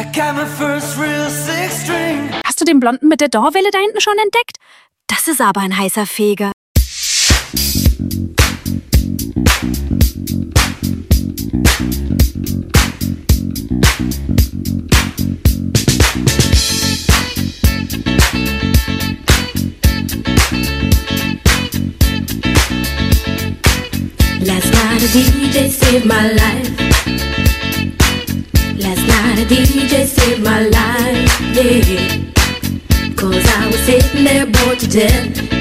got my first real six string. Hast du den Blonden mit der Dauerwelle da hinten schon entdeckt? Das ist aber ein heißer Feger. Last night a DJ saved my life. Last night a DJ saved my life, yeah. 'Cause I was sitting there bored to death.